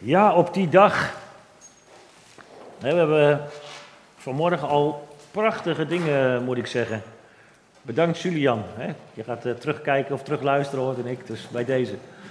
Ja, op die dag. We hebben vanmorgen al prachtige dingen, moet ik zeggen. Bedankt Julian. Je gaat terugkijken of terugluisteren, hoorde ik, dus bij deze.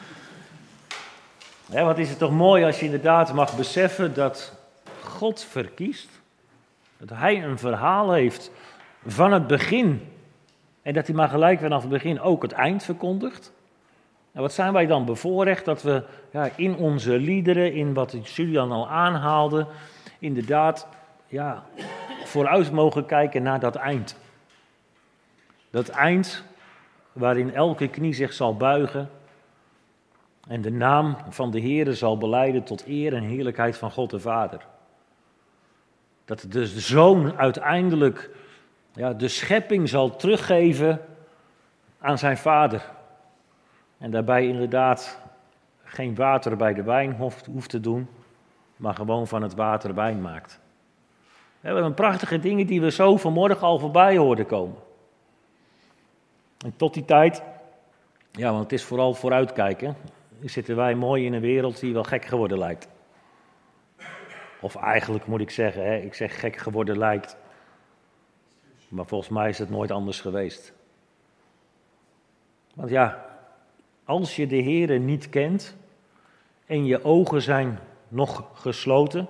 Wat is het toch mooi als je inderdaad mag beseffen dat God verkiest. Dat hij een verhaal heeft van het begin. En dat hij maar gelijk vanaf het begin ook het eind verkondigt. En wat zijn wij dan bevoorrecht dat we in onze liederen, in wat Julian al aanhaalde, inderdaad vooruit mogen kijken naar dat eind. Dat eind waarin elke knie zich zal buigen en de naam van de Heere zal belijden tot eer en heerlijkheid van God de Vader. Dat de Zoon uiteindelijk de schepping zal teruggeven aan zijn Vader. En daarbij inderdaad geen water bij de wijn hoeft te doen, maar gewoon van het water wijn maakt. We hebben prachtige dingen die we zo vanmorgen al voorbij hoorden komen. En tot die tijd, want het is vooral vooruitkijken, zitten wij mooi in een wereld die wel gek geworden lijkt. Of eigenlijk moet ik zeggen, ik zeg gek geworden lijkt, maar volgens mij is het nooit anders geweest. Want als je de Heere niet kent en je ogen zijn nog gesloten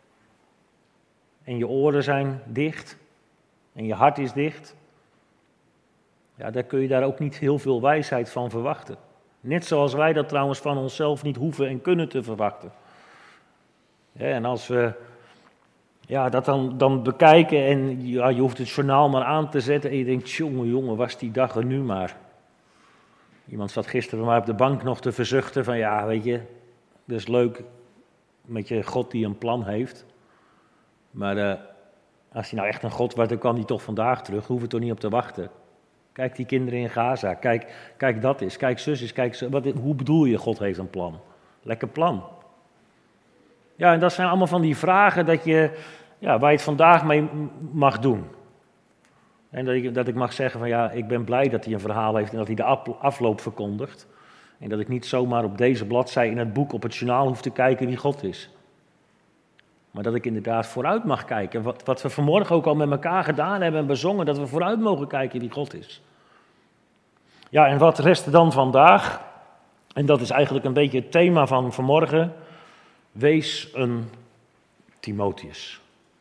en je oren zijn dicht en je hart is dicht, dan kun je daar ook niet heel veel wijsheid van verwachten. Net zoals wij dat trouwens van onszelf niet hoeven en kunnen te verwachten. En als we dat dan bekijken en je hoeft het journaal maar aan te zetten en je denkt, jongen, was die dag er nu maar. Iemand zat gisteren bij mij op de bank nog te verzuchten van weet je, dat is leuk met je God die een plan heeft. Maar als hij nou echt een God was, dan kwam hij toch vandaag terug, hoeven we toch niet op te wachten. Kijk die kinderen in Gaza, kijk dat eens, kijk zus eens, hoe bedoel je God heeft een plan? Lekker plan. Ja, en dat zijn allemaal van die vragen waar je het vandaag mee mag doen. En dat ik mag zeggen van ik ben blij dat hij een verhaal heeft en dat hij de afloop verkondigt. En dat ik niet zomaar op deze bladzij in het boek op het journaal hoef te kijken wie God is. Maar dat ik inderdaad vooruit mag kijken. Wat we vanmorgen ook al met elkaar gedaan hebben en bezongen, dat we vooruit mogen kijken wie God is. Ja, en wat rest er dan vandaag? En dat is eigenlijk een beetje het thema van vanmorgen. Wees een Timotheus.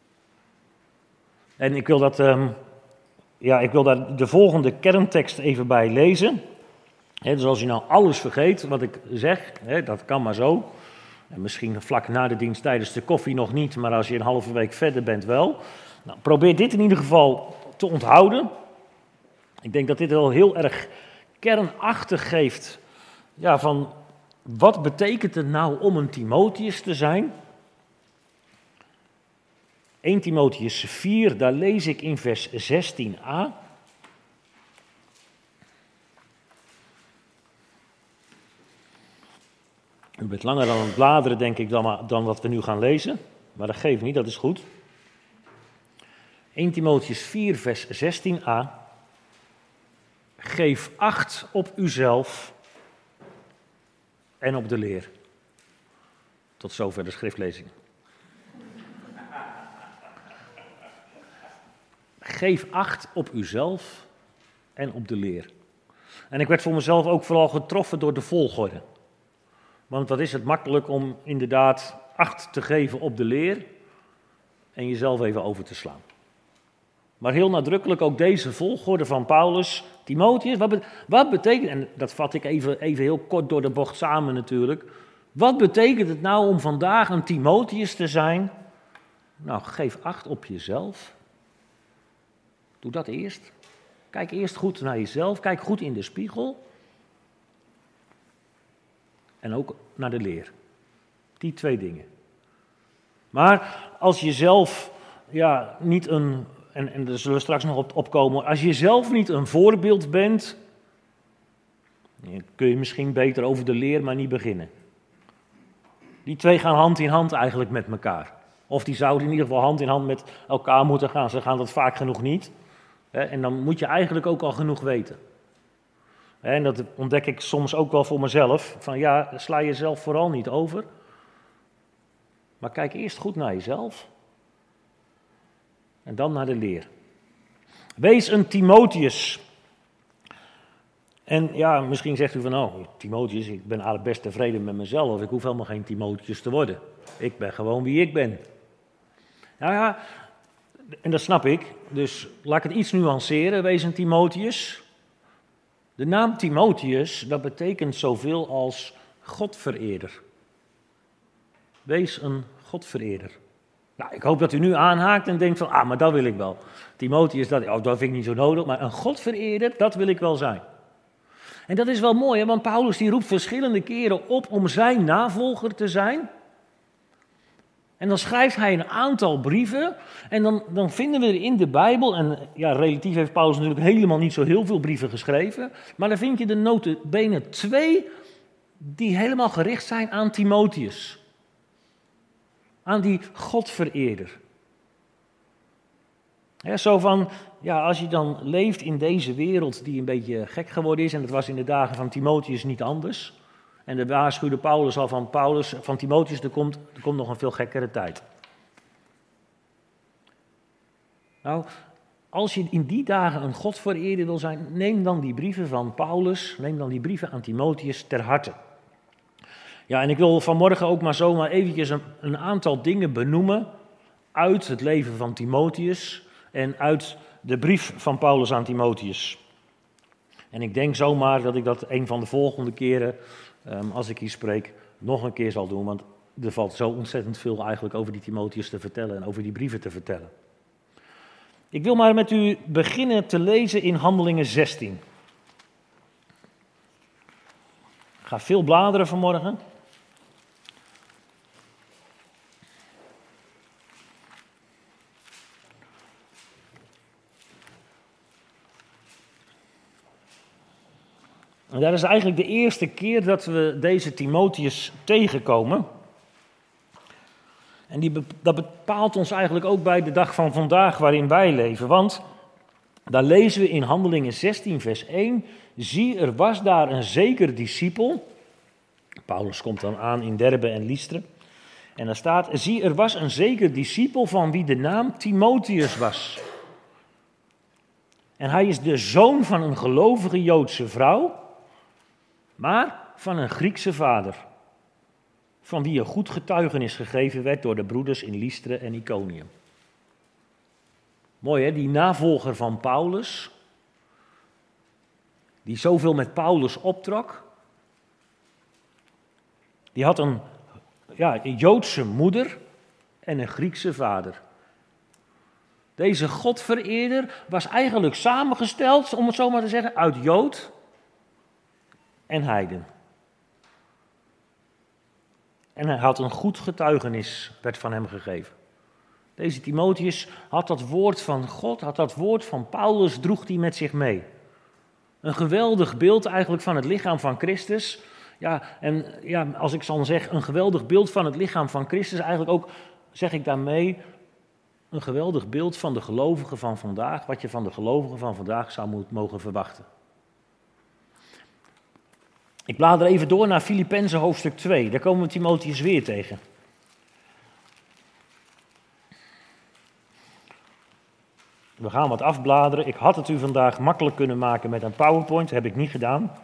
En ik wil daar de volgende kerntekst even bij lezen. Dus als je nou alles vergeet wat ik zeg, dat kan maar zo. En misschien vlak na de dienst tijdens de koffie nog niet, maar als je een halve week verder bent wel. Nou, probeer dit in ieder geval te onthouden. Ik denk dat dit wel heel erg kernachtig geeft van wat betekent het nou om een Timotheus te zijn. 1 Timotheus 4, daar lees ik in vers 16a. U bent langer aan het bladeren, denk ik, dan wat we nu gaan lezen. Maar dat geeft niet, dat is goed. 1 Timotheus 4, vers 16a. Geef acht op uzelf en op de leer. Tot zover de schriftlezing. Geef acht op uzelf en op de leer. En ik werd voor mezelf ook vooral getroffen door de volgorde. Want wat is het makkelijk om inderdaad acht te geven op de leer en jezelf even over te slaan. Maar heel nadrukkelijk ook deze volgorde van Paulus, Timotheus, wat betekent, en dat vat ik even heel kort door de bocht samen natuurlijk. Wat betekent het nou om vandaag een Timotheus te zijn? Nou, geef acht op jezelf. Doe dat eerst. Kijk eerst goed naar jezelf, kijk goed in de spiegel. En ook naar de leer. Die twee dingen. Maar als je zelf niet en daar zullen we straks nog op komen, als je zelf niet een voorbeeld bent, kun je misschien beter over de leer maar niet beginnen. Die twee gaan hand in hand eigenlijk met elkaar. Of die zouden in ieder geval hand in hand met elkaar moeten gaan. Ze gaan dat vaak genoeg niet. En dan moet je eigenlijk ook al genoeg weten. En dat ontdek ik soms ook wel voor mezelf. Van sla jezelf vooral niet over. Maar kijk eerst goed naar jezelf. En dan naar de leer. Wees een Timotheus. En ja, misschien zegt u van, oh, Timotheus, ik ben eigenlijk best tevreden met mezelf. Ik hoef helemaal geen Timotheus te worden. Ik ben gewoon wie ik ben. Nou ja, en dat snap ik. Dus laat ik het iets nuanceren. Wees een Timotheus. De naam Timotheus, dat betekent zoveel als Godvereerder. Wees een Godvereerder. Nou, ik hoop dat u nu aanhaakt en denkt van, maar dat wil ik wel. Timotheus, dat vind ik niet zo nodig, maar een Godvereerder, dat wil ik wel zijn. En dat is wel mooi, hè? Want Paulus die roept verschillende keren op om zijn navolger te zijn. En dan schrijft hij een aantal brieven en dan vinden we er in de Bijbel, en ja, relatief heeft Paulus natuurlijk helemaal niet zo heel veel brieven geschreven, maar dan vind je de nota bene 2 die helemaal gericht zijn aan Timotheus. Aan die Godvereerder. Ja, zo van, ja, als je dan leeft in deze wereld die een beetje gek geworden is, en dat was in de dagen van Timotheus niet anders. En de waarschuwde Paulus al van Timotheus, er komt nog een veel gekkere tijd. Nou, als je in die dagen een Godvereerder wil zijn, neem dan die brieven van Paulus, neem dan die brieven aan Timotheus ter harte. Ja, en ik wil vanmorgen ook maar zomaar eventjes een aantal dingen benoemen uit het leven van Timotheus en uit de brief van Paulus aan Timotheus. En ik denk zomaar dat ik dat een van de volgende keren, als ik hier spreek, nog een keer zal doen. Want er valt zo ontzettend veel eigenlijk over die Timotheus te vertellen en over die brieven te vertellen. Ik wil maar met u beginnen te lezen in Handelingen 16. Ik ga veel bladeren vanmorgen. En dat is eigenlijk de eerste keer dat we deze Timotheus tegenkomen. En dat bepaalt ons eigenlijk ook bij de dag van vandaag waarin wij leven. Want daar lezen we in Handelingen 16 vers 1. Zie, er was daar een zeker discipel. Paulus komt dan aan in Derbe en Lystra. En daar staat, zie, er was een zeker discipel van wie de naam Timotheus was. En hij is de zoon van een gelovige Joodse vrouw, maar van een Griekse vader, van wie een goed getuigenis gegeven werd door de broeders in Lystra en Iconium. Mooi hè, die navolger van Paulus, die zoveel met Paulus optrok, die had een Joodse moeder en een Griekse vader. Deze Godvereerder was eigenlijk samengesteld, om het zo maar te zeggen, uit Jood en heiden. En hij had een goed getuigenis, werd van hem gegeven. Deze Timotheus had dat woord van God, had dat woord van Paulus, droeg hij met zich mee. Een geweldig beeld eigenlijk van het lichaam van Christus. Ja, en ja, als ik dan zeg een geweldig beeld van het lichaam van Christus, eigenlijk ook, zeg ik daarmee, een geweldig beeld van de gelovigen van vandaag, wat je van de gelovigen van vandaag zou mogen verwachten. Ik blader even door naar Filippenzen hoofdstuk 2, daar komen we Timotheus weer tegen. We gaan wat afbladeren. Ik had het u vandaag makkelijk kunnen maken met een PowerPoint, dat heb ik niet gedaan.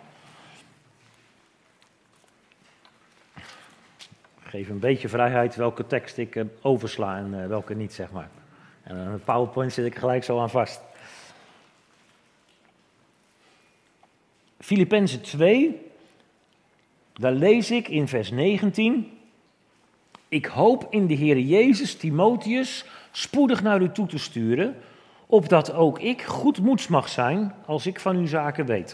Ik geef een beetje vrijheid welke tekst ik oversla en welke niet, zeg maar. En aan het PowerPoint zit ik gelijk zo aan vast. Filippenzen 2, daar lees ik in vers 19. Ik hoop in de Heer Jezus Timotheus spoedig naar u toe te sturen, opdat ook ik goedmoeds mag zijn als ik van uw zaken weet.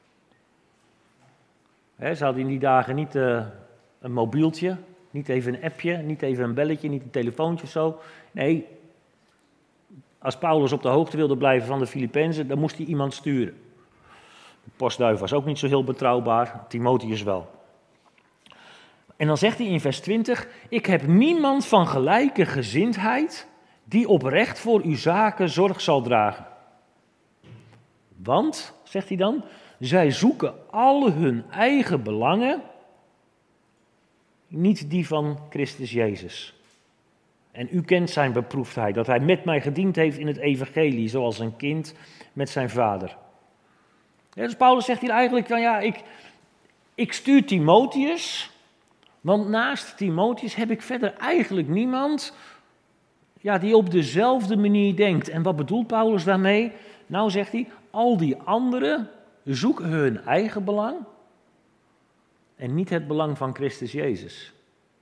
Ze hadden in die dagen niet een mobieltje, niet even een appje, niet even een belletje, niet een telefoontje of zo. Nee, als Paulus op de hoogte wilde blijven van de Filippenzen, dan moest hij iemand sturen. De postduif was ook niet zo heel betrouwbaar, Timotheus wel. En dan zegt hij in vers 20, ik heb niemand van gelijke gezindheid die oprecht voor uw zaken zorg zal dragen. Want, zegt hij dan, zij zoeken alle hun eigen belangen, niet die van Christus Jezus. En u kent zijn beproefdheid, dat hij met mij gediend heeft in het evangelie, zoals een kind met zijn vader. Ja, dus Paulus zegt hier eigenlijk, ik stuur Timotheus, want naast Timotheus heb ik verder eigenlijk niemand die op dezelfde manier denkt. En wat bedoelt Paulus daarmee? Nou, zegt hij, al die anderen zoeken hun eigen belang en niet het belang van Christus Jezus.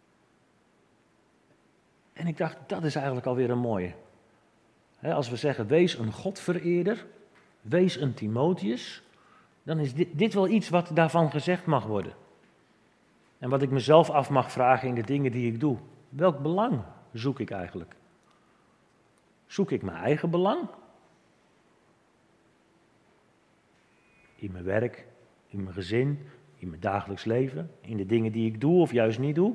En ik dacht, dat is eigenlijk alweer een mooie. Als we zeggen, wees een Godvereerder, wees een Timotheus, dan is dit wel iets wat daarvan gezegd mag worden. En wat ik mezelf af mag vragen in de dingen die ik doe. Welk belang zoek ik eigenlijk? Zoek ik mijn eigen belang? In mijn werk, in mijn gezin, in mijn dagelijks leven, in de dingen die ik doe of juist niet doe?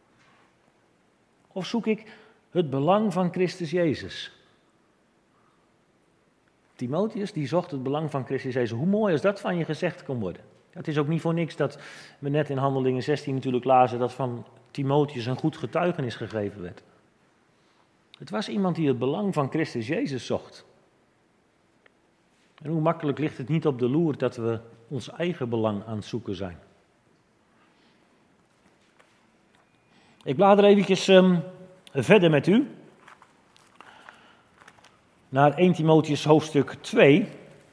Of zoek ik het belang van Christus Jezus? Timotheus die zocht het belang van Christus Jezus. Hoe mooi als dat van je gezegd kon worden. Het is ook niet voor niks dat we net in Handelingen 16 natuurlijk lazen dat van Timotheus een goed getuigenis gegeven werd. Het was iemand die het belang van Christus Jezus zocht. En hoe makkelijk ligt het niet op de loer dat we ons eigen belang aan het zoeken zijn. Ik blader eventjes verder met u naar 1 Timotheus hoofdstuk 2.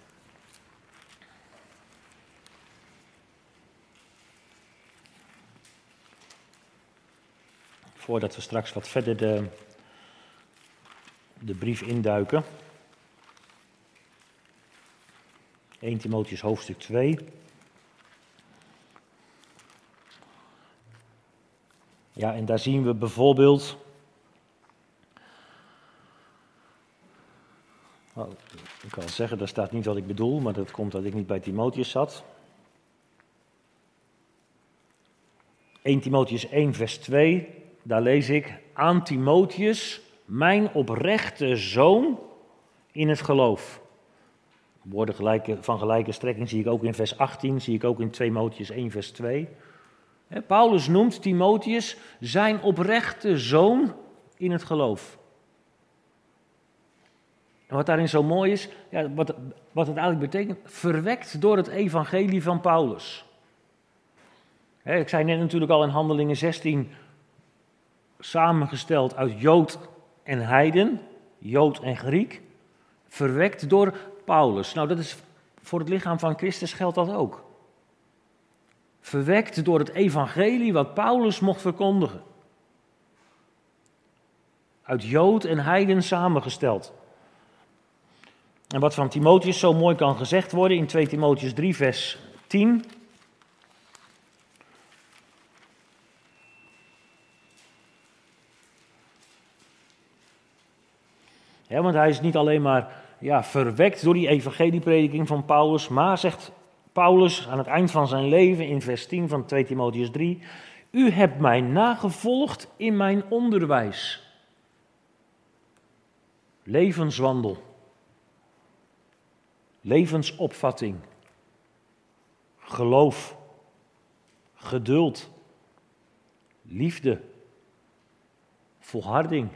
Voordat we straks wat verder de brief induiken. 1 Timotheus hoofdstuk 2. Ja, en daar zien we bijvoorbeeld. Nou, ik kan zeggen, daar staat niet wat ik bedoel, maar dat komt dat ik niet bij Timotheus zat. 1 Timotheus 1 vers 2, daar lees ik, aan Timotheus, mijn oprechte zoon in het geloof. Woorden van gelijke strekking zie ik ook in vers 18, zie ik ook in 2 Timotheus 1 vers 2. Paulus noemt Timotheus zijn oprechte zoon in het geloof. En wat daarin zo mooi is, wat het eigenlijk betekent, verwekt door het evangelie van Paulus. Ik zei net natuurlijk al in Handelingen 16, samengesteld uit Jood en heiden, Jood en Griek, verwekt door Paulus. Nou, dat is voor het lichaam van Christus geldt dat ook. Verwekt door het evangelie wat Paulus mocht verkondigen. Uit Jood en heiden samengesteld. En wat van Timotheus zo mooi kan gezegd worden in 2 Timotheus 3 vers 10. Ja, want hij is niet alleen maar verwekt door die evangelieprediking van Paulus, maar zegt Paulus aan het eind van zijn leven in vers 10 van 2 Timotheus 3, u hebt mij nagevolgd in mijn onderwijs, levenswandel, levensopvatting, geloof, geduld, liefde, volharding.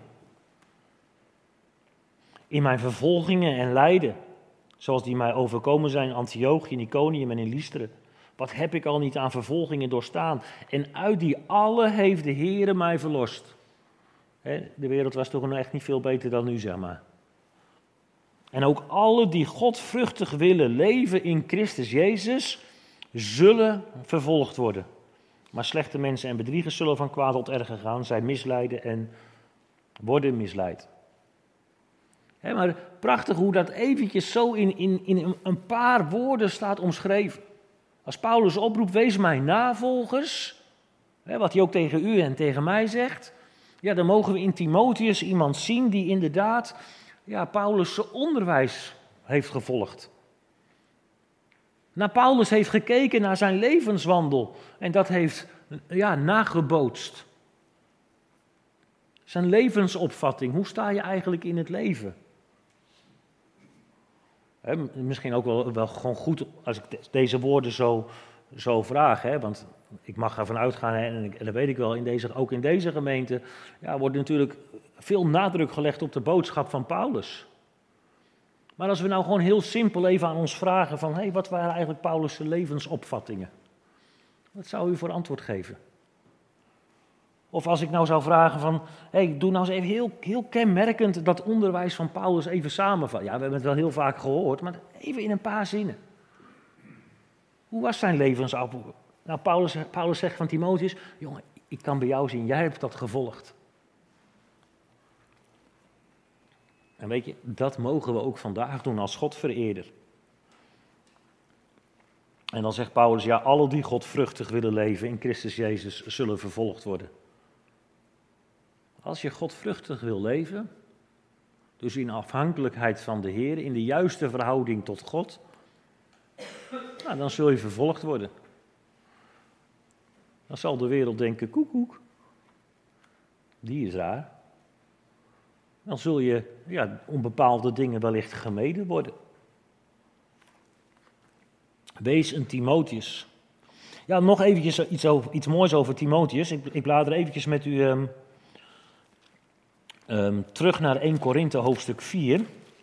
In mijn vervolgingen en lijden, zoals die mij overkomen zijn in Antiochië, in Iconium en in Lystra. Wat heb ik al niet aan vervolgingen doorstaan? En uit die alle heeft de Heere mij verlost. De wereld was toch nog echt niet veel beter dan nu, zeg maar. En ook alle die godvruchtig willen leven in Christus Jezus, zullen vervolgd worden. Maar slechte mensen en bedriegers zullen van kwaad tot erger gaan. Zij misleiden en worden misleid. Maar prachtig hoe dat eventjes zo in een paar woorden staat omschreven. Als Paulus oproept, wees mijn navolgers, wat hij ook tegen u en tegen mij zegt, dan mogen we in Timotheus iemand zien die inderdaad Paulus' onderwijs heeft gevolgd. Naar Paulus heeft gekeken naar zijn levenswandel en dat heeft nagebootst. Zijn levensopvatting, hoe sta je eigenlijk in het leven? Misschien ook wel gewoon goed als ik deze woorden zo vraag, want ik mag ervan uitgaan, en dat weet ik wel, ook in deze gemeente worden natuurlijk veel nadruk gelegd op de boodschap van Paulus. Maar als we nou gewoon heel simpel even aan ons vragen van, wat waren eigenlijk Paulus' levensopvattingen? Wat zou u voor antwoord geven? Of als ik nou zou vragen van, doe nou eens even heel kenmerkend dat onderwijs van Paulus even samenvatten. Ja, we hebben het wel heel vaak gehoord, maar even in een paar zinnen. Hoe was zijn levensopvatting? Nou, Paulus zegt van Timotheus, jongen, ik kan bij jou zien, jij hebt dat gevolgd. En weet je, dat mogen we ook vandaag doen als Godvereerder. En dan zegt Paulus, ja, alle die godvruchtig willen leven in Christus Jezus zullen vervolgd worden. Als je godvruchtig wil leven, dus in afhankelijkheid van de Heer, in de juiste verhouding tot God, nou, dan zul je vervolgd worden. Dan zal de wereld denken, koekoek, die is raar. Dan zul je om bepaalde dingen wellicht gemeden worden. Wees een Timotheus. Ja, nog eventjes iets moois over Timotheus. Ik blader eventjes met u terug naar 1 Korinthe hoofdstuk 4.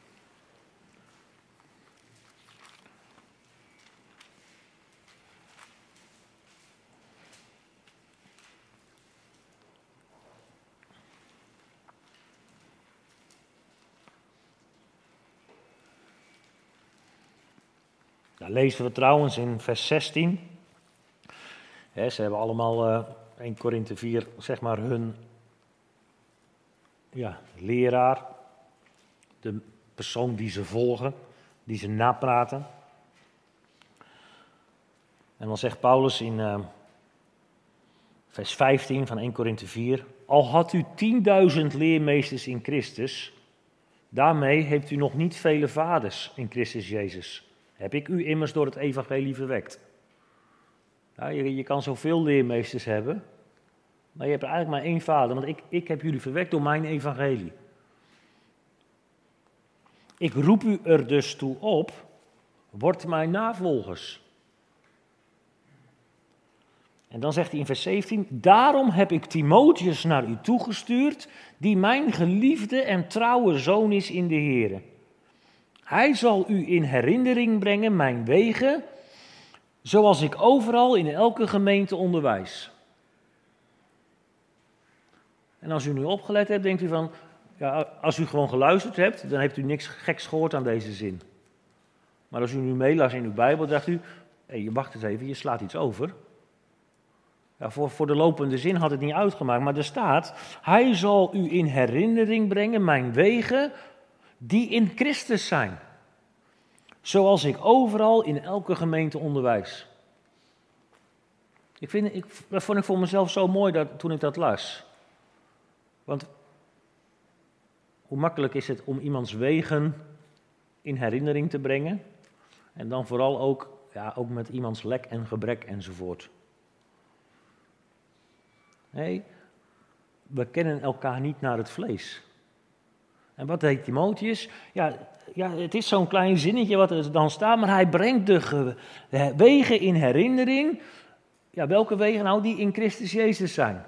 Daar lezen we trouwens in vers 16. Ze hebben allemaal 1 Korinthe 4, zeg maar hun leraar. De persoon die ze volgen, die ze napraten. En dan zegt Paulus in vers 15 van 1 Korinthe 4. Al had u 10.000 leermeesters in Christus, daarmee heeft u nog niet vele vaders in Christus Jezus. Heb ik u immers door het evangelie verwekt. Ja, je kan zoveel leermeesters hebben, maar je hebt er eigenlijk maar één vader, want ik heb jullie verwekt door mijn evangelie. Ik roep u er dus toe op, word mijn navolgers. En dan zegt hij in vers 17, daarom heb ik Timotheus naar u toegestuurd, die mijn geliefde en trouwe zoon is in de Here. Hij zal u in herinnering brengen mijn wegen, zoals ik overal in elke gemeente onderwijs. En als u nu opgelet hebt, denkt u van, ja, als u gewoon geluisterd hebt, dan heeft u niks geks gehoord aan deze zin. Maar als u nu meelas in uw Bijbel, dacht u, wacht eens even, je slaat iets over. Ja, voor de lopende zin had het niet uitgemaakt, maar er staat, hij zal u in herinnering brengen mijn wegen, die in Christus zijn. Zoals ik overal in elke gemeente onderwijs. Dat vond ik voor mezelf zo mooi toen ik dat las. Want hoe makkelijk is het om iemands wegen in herinnering te brengen. En dan vooral ook met iemands lek en gebrek enzovoort. Nee, we kennen elkaar niet naar het vlees. En wat deed Timotheus? Ja, het is zo'n klein zinnetje wat er dan staat, maar hij brengt de wegen in herinnering. Ja, welke wegen nou? Die in Christus Jezus zijn.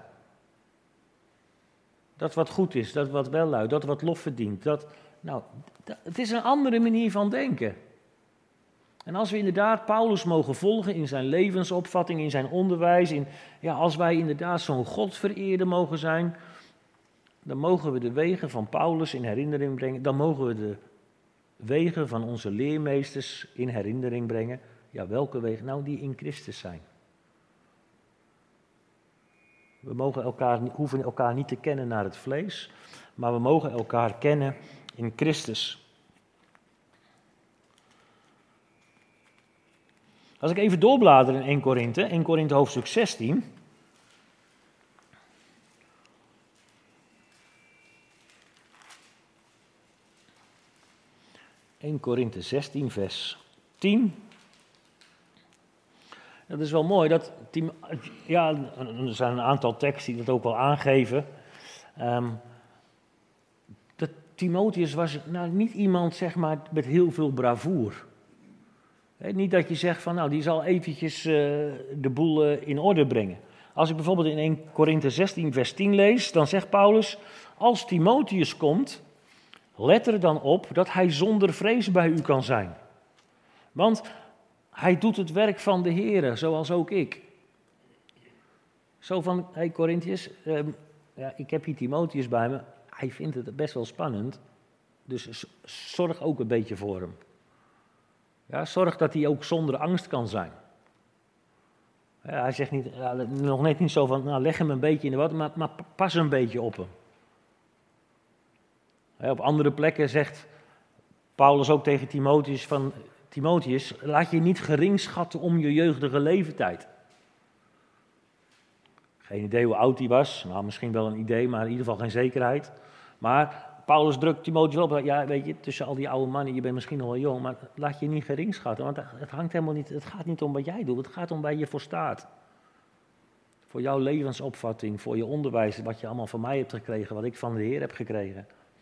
Dat wat goed is, dat wat welluidt, dat wat lof verdient. Het is een andere manier van denken. En als we inderdaad Paulus mogen volgen in zijn levensopvatting, in zijn onderwijs, als wij inderdaad zo'n Godvereerder mogen zijn, dan mogen we de wegen van Paulus in herinnering brengen. Dan mogen we de wegen van onze leermeesters in herinnering brengen. Ja, welke wegen? Nou, die in Christus zijn. We hoeven elkaar niet te kennen naar het vlees, maar we mogen elkaar kennen in Christus. Als ik even doorblader in 1 Korinthe hoofdstuk 16. (1 Korinthe 16 vers 10). Dat is wel mooi, er zijn een aantal teksten die dat ook wel aangeven. Dat Timotheus was niet iemand, zeg maar, met heel veel bravoer. Niet dat je zegt van, die zal eventjes de boel in orde brengen. Als ik bijvoorbeeld in 1 Korinthe 16 vers 10 lees, dan zegt Paulus, als Timotheus komt, let er dan op dat hij zonder vrees bij u kan zijn. Want hij doet het werk van de Heere, zoals ook ik. Zo van, hey Korintiërs, ik heb hier Timotheus bij me. Hij vindt het best wel spannend. Dus zorg ook een beetje voor hem. Ja, zorg dat hij ook zonder angst kan zijn. Ja, hij zegt niet, nog net niet zo van, nou, leg hem een beetje in de water, maar pas een beetje op hem. Ja, op andere plekken zegt Paulus ook tegen Timotheus van, Timotheus, laat je niet gering schatten om je jeugdige leeftijd. Geen idee hoe oud hij was, nou misschien wel een idee, maar in ieder geval geen zekerheid. Maar Paulus drukt Timotheus op, ja weet je, tussen al die oude mannen, je bent misschien nog wel jong, maar laat je niet gering schatten, want het hangt helemaal niet, het gaat niet om wat jij doet, het gaat om waar je voor staat. Voor jouw levensopvatting, voor je onderwijs, wat je allemaal van mij hebt gekregen, wat ik van de Heer heb gekregen.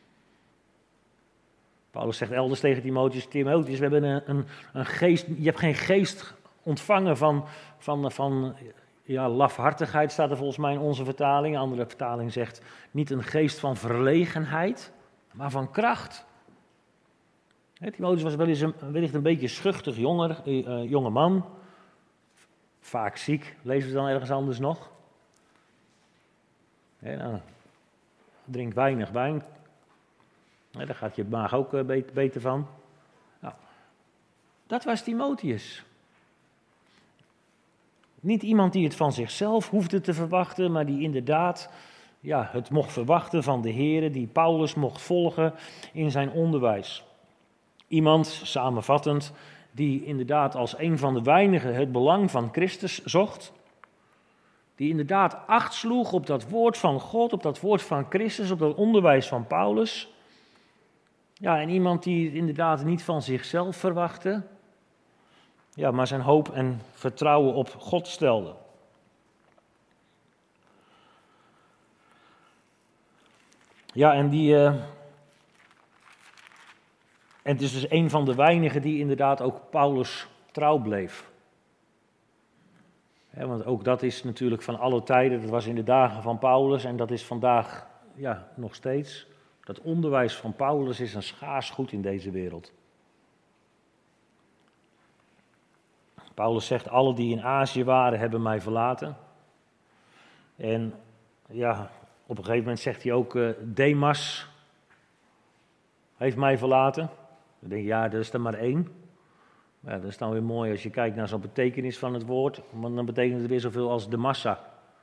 Paulus zegt elders tegen Timotheus, we hebben een geest, je hebt geen geest ontvangen van lafhartigheid, staat er volgens mij in onze vertaling. Een andere vertaling zegt, niet een geest van verlegenheid, maar van kracht. Timotheus was wellicht een beetje schuchtig jonge man, vaak ziek, lezen we dan ergens anders nog. Drink weinig wijn. Daar gaat je maag ook beter van. Nou, dat was Timotheus. Niet iemand die het van zichzelf hoefde te verwachten, maar die inderdaad het mocht verwachten van de Heere, die Paulus mocht volgen in zijn onderwijs. Iemand, samenvattend, die inderdaad als een van de weinigen het belang van Christus zocht. Die inderdaad acht sloeg op dat woord van God, op dat woord van Christus, op dat onderwijs van Paulus. Ja, en iemand die het inderdaad niet van zichzelf verwachtte, maar zijn hoop en vertrouwen op God stelde. Ja, en het is dus een van de weinigen die inderdaad ook Paulus trouw bleef. Want ook dat is natuurlijk van alle tijden, dat was in de dagen van Paulus en dat is vandaag nog steeds. Dat onderwijs van Paulus is een schaars goed in deze wereld. Paulus zegt, alle die in Azië waren, hebben mij verlaten. En op een gegeven moment zegt hij ook, Demas heeft mij verlaten. Dan denk je, dat is er maar één. Ja, dat is dan weer mooi als je kijkt naar zo'n betekenis van het woord. Want dan betekent het weer zoveel als de massa.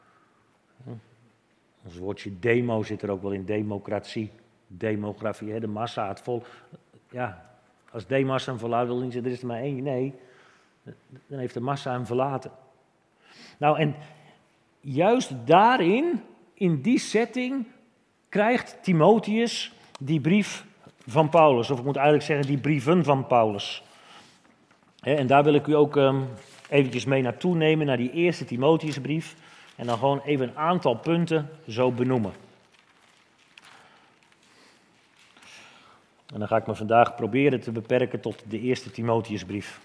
Ons woordje demo zit er ook wel in, democratie. Demografie, de massa, het volk. Ja, als Demas hem verlaat, wil niet zeggen, er is er maar één. Nee, dan heeft de massa hem verlaten. Nou, en juist daarin, in die setting, krijgt Timotheus die brief van Paulus. Of ik moet eigenlijk zeggen, die brieven van Paulus. En daar wil ik u ook eventjes mee naartoe nemen, naar die eerste Timotheusbrief. En dan gewoon even een aantal punten zo benoemen. En dan ga ik me vandaag proberen te beperken tot de eerste Timotheusbrief.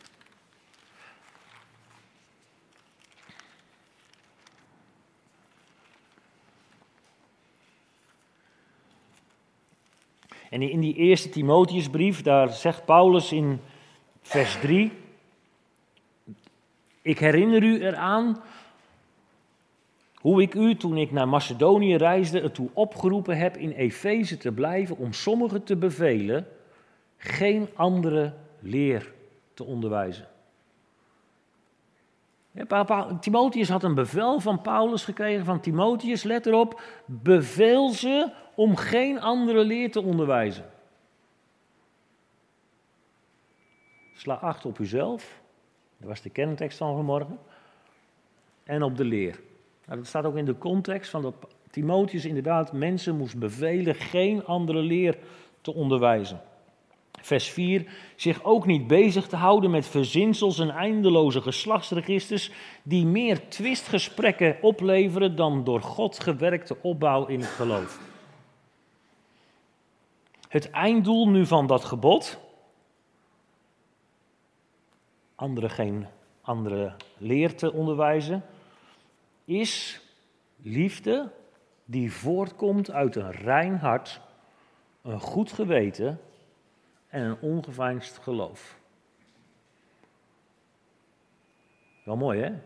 En in die eerste Timotheusbrief, daar zegt Paulus in vers 3... Ik herinner u eraan hoe ik u, toen ik naar Macedonië reisde, ertoe opgeroepen heb in Efeze te blijven om sommigen te bevelen geen andere leer te onderwijzen. Timotheus had een bevel van Paulus gekregen, van Timotheus, let erop, beveel ze om geen andere leer te onderwijzen. Sla acht op uzelf, dat was de kerntekst van vanmorgen, en op de leer. Nou, dat staat ook in de context van dat Timotheus inderdaad mensen moest bevelen geen andere leer te onderwijzen. Vers 4, zich ook niet bezig te houden met verzinsels en eindeloze geslachtsregisters die meer twistgesprekken opleveren dan door God gewerkte opbouw in het geloof. Het einddoel nu van dat gebod, anderen geen andere leer te onderwijzen, is liefde, die voortkomt uit een rein hart, een goed geweten en een ongeveinsd geloof. Wel mooi, hè?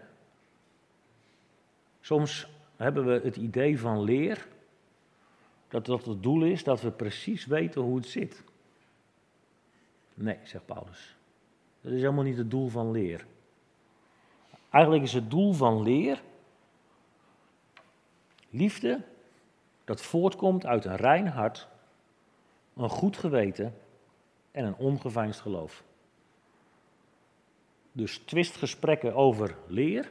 Soms hebben we het idee van leer, dat het doel is dat we precies weten hoe het zit. Nee, zegt Paulus. Dat is helemaal niet het doel van leer. Eigenlijk is het doel van leer liefde dat voortkomt uit een rein hart, een goed geweten en een ongeveinsd geloof. Dus twistgesprekken over leer,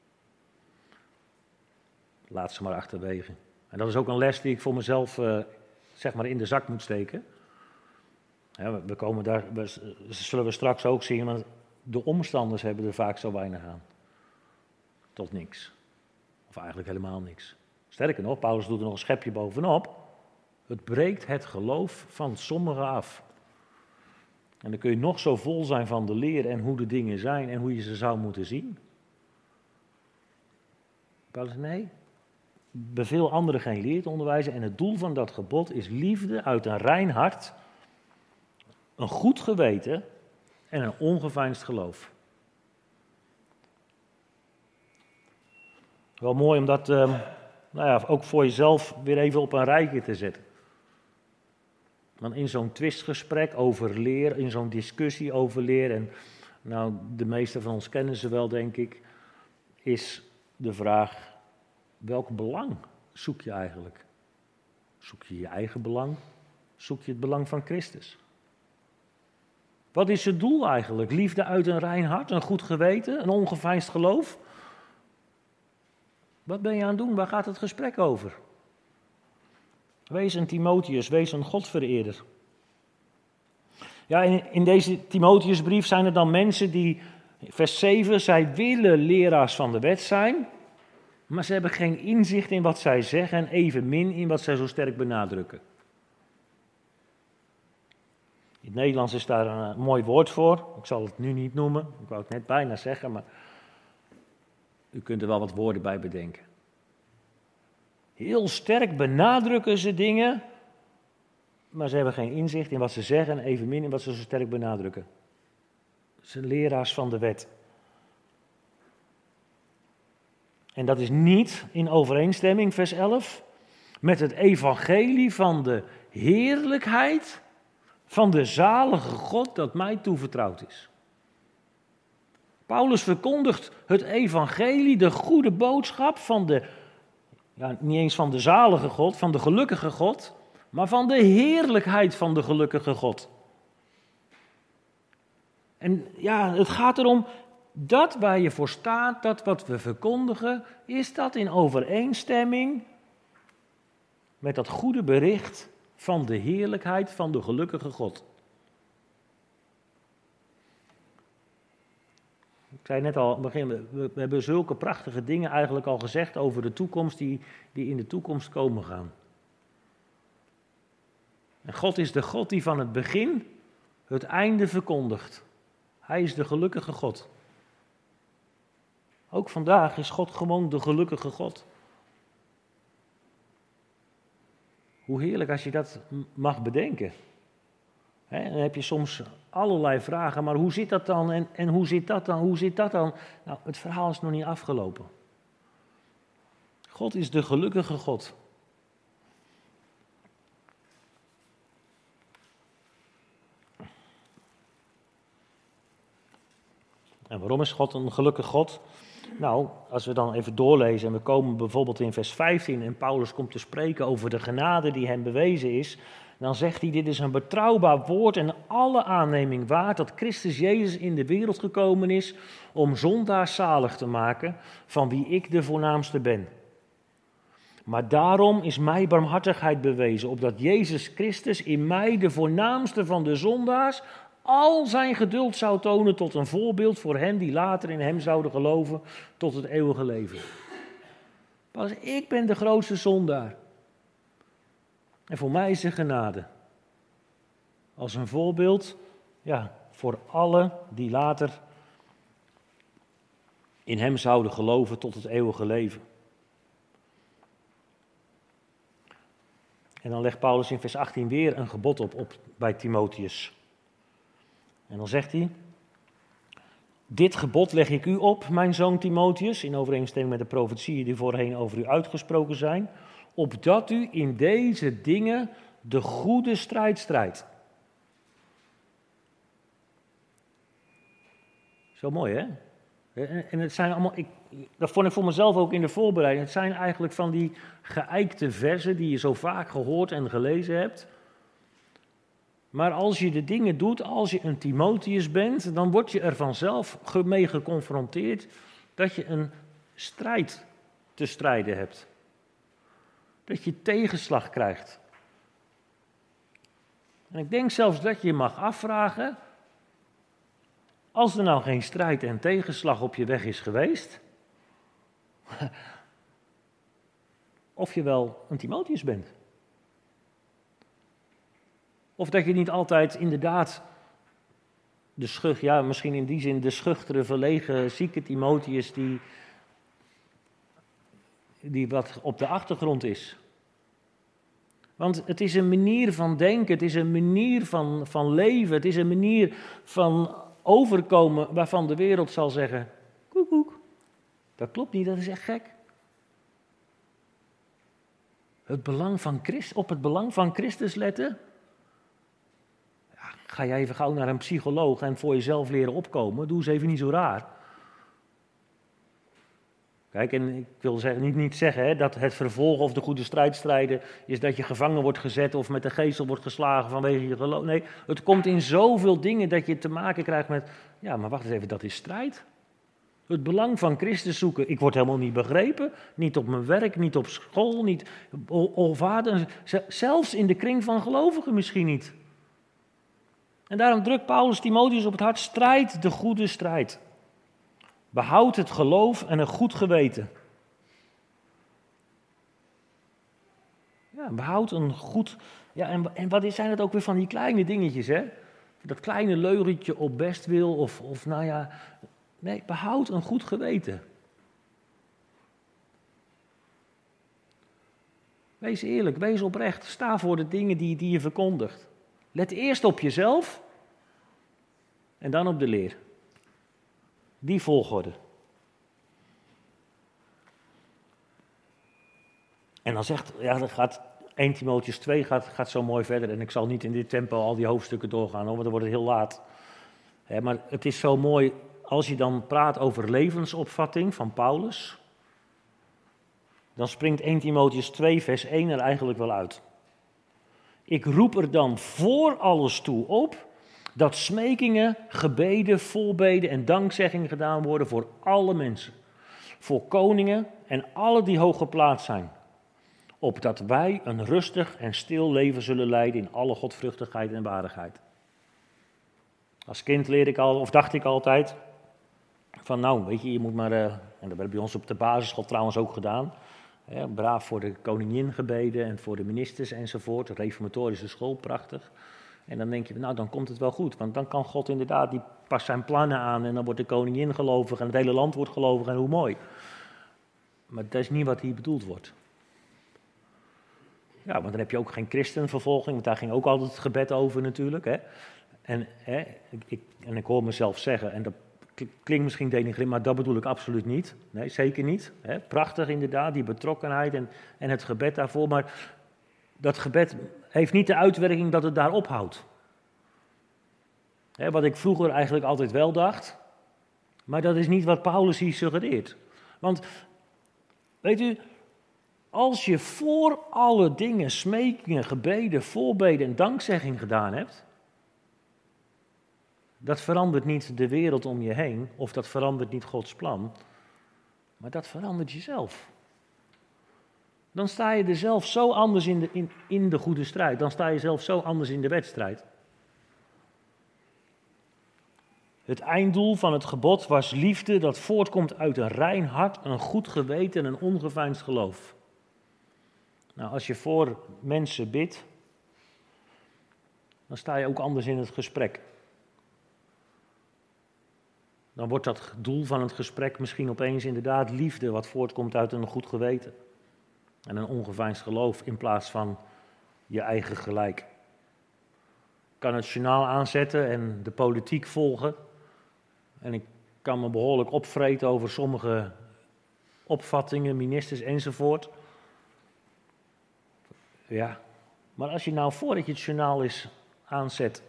laat ze maar achterwege. En dat is ook een les die ik voor mezelf in de zak moet steken. Ja, zullen we straks ook zien, want de omstanders hebben er vaak zo weinig aan. Tot niks. Of eigenlijk helemaal niks. Sterker nog, Paulus doet er nog een schepje bovenop. Het breekt het geloof van sommigen af. En dan kun je nog zo vol zijn van de leer en hoe de dingen zijn en hoe je ze zou moeten zien. Paulus, nee, beveel anderen geen leer te onderwijzen en het doel van dat gebod is liefde uit een rein hart, een goed geweten en een ongeveinsd geloof. Wel mooi om dat ook voor jezelf weer even op een rijtje te zetten. Want in zo'n twistgesprek over leer, in zo'n discussie over leer, en nou, de meeste van ons kennen ze wel, denk ik, is de vraag, welk belang zoek je eigenlijk? Zoek je je eigen belang? Zoek je het belang van Christus? Wat is het doel eigenlijk? Liefde uit een rein hart, een goed geweten, een ongeveinsd geloof? Wat ben je aan het doen? Waar gaat het gesprek over? Wees een Timotheus, wees een Godvereerder. Ja, in deze Timotheusbrief zijn er dan mensen die, vers 7, zij willen leraars van de wet zijn, maar ze hebben geen inzicht in wat zij zeggen en evenmin in wat zij zo sterk benadrukken. In het Nederlands is daar een mooi woord voor. Ik zal het nu niet noemen, ik wou het net bijna zeggen, maar u kunt er wel wat woorden bij bedenken. Heel sterk benadrukken ze dingen, maar ze hebben geen inzicht in wat ze zeggen en evenmin in wat ze zo sterk benadrukken. Ze zijn leraars van de wet. En dat is niet in overeenstemming, vers 11, met het evangelie van de heerlijkheid van de zalige God dat mij toevertrouwd is. Paulus verkondigt het evangelie, de goede boodschap van niet eens van de zalige God, van de gelukkige God, maar van de heerlijkheid van de gelukkige God. En ja, het gaat erom, dat waar je voor staat, dat wat we verkondigen, is dat in overeenstemming met dat goede bericht van de heerlijkheid van de gelukkige God. Ik zei net al, we hebben zulke prachtige dingen eigenlijk al gezegd over de toekomst die in de toekomst komen gaan. En God is de God die van het begin het einde verkondigt. Hij is de gelukkige God. Ook vandaag is God gewoon de gelukkige God. Hoe heerlijk als je dat mag bedenken. Dan heb je soms allerlei vragen, maar hoe zit dat dan en hoe zit dat dan, hoe zit dat dan? Nou, het verhaal is nog niet afgelopen. God is de gelukkige God. En waarom is God een gelukkig God? Nou, als we dan even doorlezen en we komen bijvoorbeeld in vers 15 en Paulus komt te spreken over de genade die hem bewezen is, dan zegt hij, dit is een betrouwbaar woord en alle aanneming waard dat Christus Jezus in de wereld gekomen is om zondaars zalig te maken, van wie ik de voornaamste ben. Maar daarom is mij barmhartigheid bewezen, opdat Jezus Christus in mij, de voornaamste van de zondaars, al zijn geduld zou tonen tot een voorbeeld voor hen die later in hem zouden geloven tot het eeuwige leven. Paulus, ik ben de grootste zondaar. En voor mij is er genade. Als een voorbeeld, voor allen die later in hem zouden geloven tot het eeuwige leven. En dan legt Paulus in vers 18 weer een gebod op bij Timotheus. En dan zegt hij: dit gebod leg ik u op, mijn zoon Timotheus, in overeenstemming met de profetieën die voorheen over u uitgesproken zijn, opdat u in deze dingen de goede strijd strijdt. Zo mooi, hè? En het zijn allemaal, dat vond ik voor mezelf ook in de voorbereiding, het zijn eigenlijk van die geëikte verzen die je zo vaak gehoord en gelezen hebt. Maar als je de dingen doet, als je een Timotheus bent, dan word je er vanzelf mee geconfronteerd dat je een strijd te strijden hebt. Dat je tegenslag krijgt. En ik denk zelfs dat je je mag afvragen, als er nou geen strijd en tegenslag op je weg is geweest, of je wel een Timotheus bent. Of dat je niet altijd inderdaad misschien in die zin de schuchtere, verlegen, zieke Timotheus die wat op de achtergrond is. Want het is een manier van denken, het is een manier van leven, het is een manier van overkomen waarvan de wereld zal zeggen: koekoek, dat klopt niet, dat is echt gek. Op het belang van Christus letten? Ja, ga jij even gauw naar een psycholoog en voor jezelf leren opkomen, doe eens even niet zo raar. Kijk, en ik wil niet zeggen dat het vervolg of de goede strijd strijden is dat je gevangen wordt gezet of met de geestel wordt geslagen vanwege je geloof. Nee, het komt in zoveel dingen dat je te maken krijgt met, ja, maar wacht eens even, dat is strijd. Het belang van Christus zoeken. Ik word helemaal niet begrepen, niet op mijn werk, niet op school, niet zelfs in de kring van gelovigen misschien niet. En daarom drukt Paulus Timotheus op het hart: strijd de goede strijd. Behoud het geloof en een goed geweten. Ja, behoud een goed... Ja, en wat zijn het ook weer van die kleine dingetjes, hè? Dat kleine leugentje op bestwil of nou ja... Nee, behoud een goed geweten. Wees eerlijk, wees oprecht. Sta voor de dingen die je verkondigt. Let eerst op jezelf en dan op de leer. Die volgorde. En dan zegt, ja, dan gaat 1 Timotheus 2 gaat zo mooi verder. En ik zal niet in dit tempo al die hoofdstukken doorgaan, want dan wordt het heel laat. Maar het is zo mooi als je dan praat over levensopvatting van Paulus. Dan springt 1 Timotheus 2 vers 1 er eigenlijk wel uit. Ik roep er dan voor alles toe op dat smekingen, gebeden, voorbeden en dankzeggingen gedaan worden voor alle mensen. Voor koningen en alle die hoog geplaatst zijn. Opdat wij een rustig en stil leven zullen leiden in alle godvruchtigheid en waardigheid. Als kind dacht ik altijd van nou, weet je moet maar, en dat werd bij ons op de basisschool trouwens ook gedaan. Braaf voor de koningin gebeden en voor de ministers enzovoort. De reformatorische school, prachtig. En dan denk je, nou dan komt het wel goed. Want dan kan God inderdaad, die past zijn plannen aan en dan wordt de koningin gelovig en het hele land wordt gelovig en hoe mooi. Maar dat is niet wat hier bedoeld wordt. Ja, want dan heb je ook geen christenvervolging, want daar ging ook altijd het gebed over natuurlijk. Hè. En ik hoor mezelf zeggen, en dat klinkt misschien denigrerend, maar dat bedoel ik absoluut niet. Nee, zeker niet. Hè. Prachtig inderdaad, die betrokkenheid en het gebed daarvoor. Maar dat gebed heeft niet de uitwerking dat het daar ophoudt. Hè, wat ik vroeger eigenlijk altijd wel dacht. Maar dat is niet wat Paulus hier suggereert. Want, weet u, als je voor alle dingen smekingen, gebeden, voorbeden en dankzegging gedaan hebt, dat verandert niet de wereld om je heen, of dat verandert niet Gods plan, maar dat verandert jezelf. Dan sta je er zelf zo anders in de goede strijd, dan sta je zelf zo anders in de wedstrijd. Het einddoel van het gebod was liefde dat voortkomt uit een rein hart, een goed geweten en een ongeveinsd geloof. Nou, als je voor mensen bidt, dan sta je ook anders in het gesprek. Dan wordt dat doel van het gesprek misschien opeens inderdaad liefde, wat voortkomt uit een goed geweten. En een ongeveinsd geloof in plaats van je eigen gelijk. Ik kan het journaal aanzetten en de politiek volgen. En ik kan me behoorlijk opvreten over sommige opvattingen, ministers enzovoort. Ja, maar als je nou voordat je het journaal eens aanzet,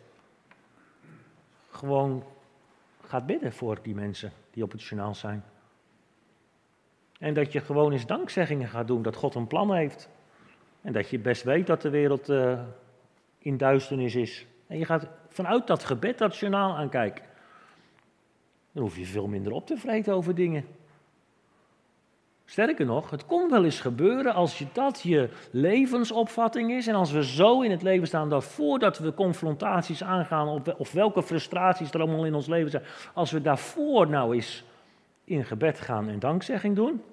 gewoon gaat bidden voor die mensen die op het journaal zijn. En dat je gewoon eens dankzeggingen gaat doen dat God een plan heeft. En dat je best weet dat de wereld in duisternis is. En je gaat vanuit dat gebed dat journaal aankijken. Dan hoef je veel minder op te vreten over dingen. Sterker nog, het kon wel eens gebeuren als dat je levensopvatting is. En als we zo in het leven staan dat voordat we confrontaties aangaan, of welke frustraties er allemaal in ons leven zijn. Als we daarvoor nou eens in gebed gaan en dankzegging doen.